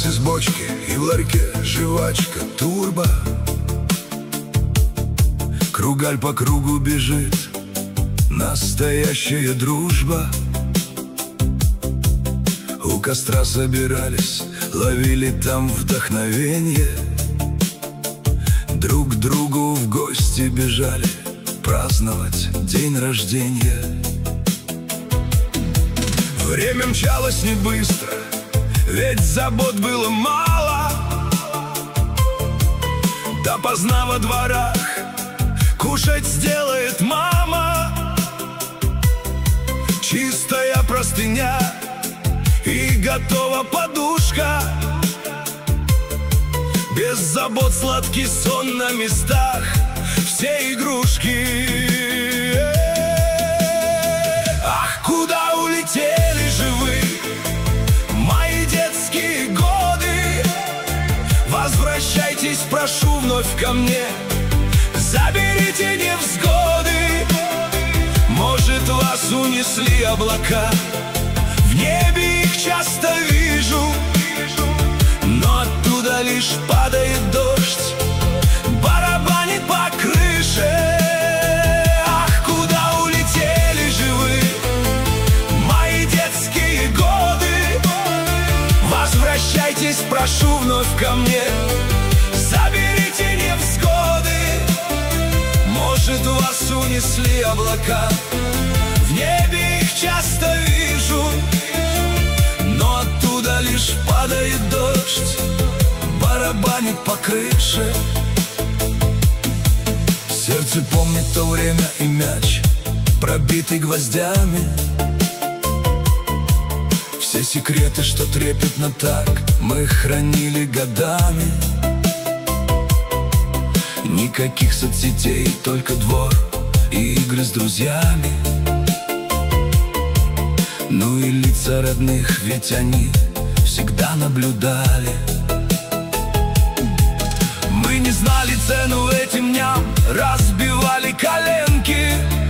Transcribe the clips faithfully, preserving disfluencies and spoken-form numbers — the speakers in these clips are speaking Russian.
Пес из бочки и в ларьке жвачка турбо. Кругаль по кругу бежит, настоящая дружба. У костра собирались, ловили там вдохновенье. Друг к другу в гости бежали праздновать день рождения. Время мчалось не быстро, ведь забот было мало. Допоздна во дворах кушать сделает мама. Чистая простыня и готова подушка. Без забот сладкий сон на местах, все игрушки. Ах, куда улетели же вы, мои детские годы? Возвращайтесь, прошу, вновь ко мне. Заберите невзгоды. Может, вас унесли облака, в небе их часто вижу, но оттуда лишь падает дождь, барабанит по крыше. Ах, куда улетели же вы, мои детские годы? Возвращайтесь, прошу, вновь ко мне. Заберите невзгоды. Может, вас унесли облака, в небе их часто вижу, но оттуда лишь падает дождь, барабанит по крыше. Сердце помнит то время и мяч, пробитый гвоздями. Все секреты, что трепетно так, мы хранили годами. Никаких соцсетей, только двор и игры с друзьями. Ну и лица родных, ведь они всегда наблюдали. Мы не знали цену этим дням, разбивали коленки,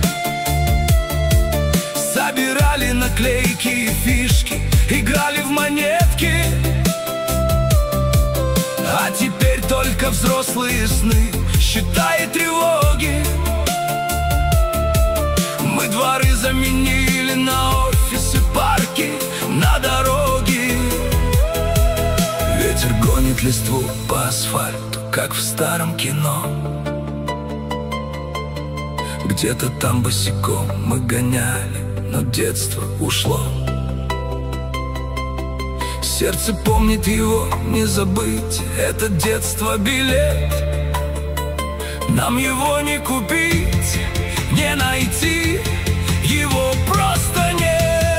собирали наклейки и фишки, играли в монетки. А теперь только взрослые сны, счета и тревоги. Мы дворы заменили на офисы, парки, на дороги. Ветер гонит листву по асфальту, как в старом кино. Где-то там босиком мы гоняли, но детство ушло. Сердце помнит его, не забыть, это детство билет. Нам его не купить, не найти, его просто нет.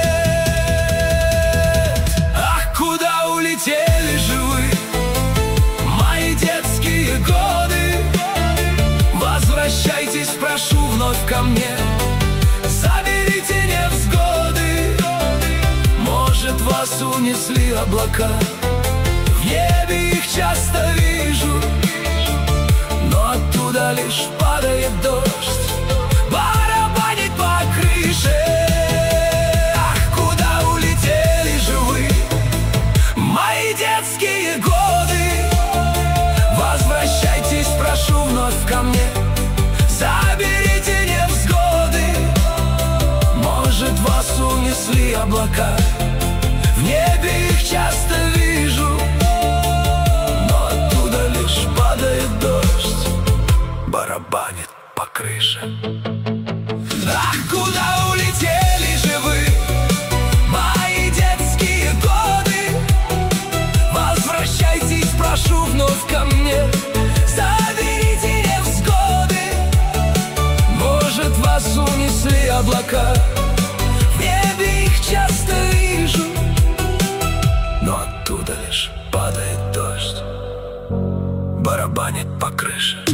Ах, куда улетели же вы, мои детские годы? Возвращайтесь, прошу, вновь ко мне. Заберите невзгоды. Может, вас унесли облака, в небе их часто вижу, но оттуда лишь падает дождь, барабанит по крыше. Ах, куда улетели же вы, мои детские годы? Возвращайтесь, прошу, вновь ко мне. Заберите невзгоды. Может, вас унесли облака, в небе их часто вижу, но оттуда лишь падает дождь, барабанит по крыше. Ах, куда улетели же вы, мои детские годы? Возвращайтесь, прошу, вновь ко мне. Заберите невзгоды. Может, вас унесли облака, в небе их часто вижу, но оттуда лишь падает дождь, барабанит по крыше.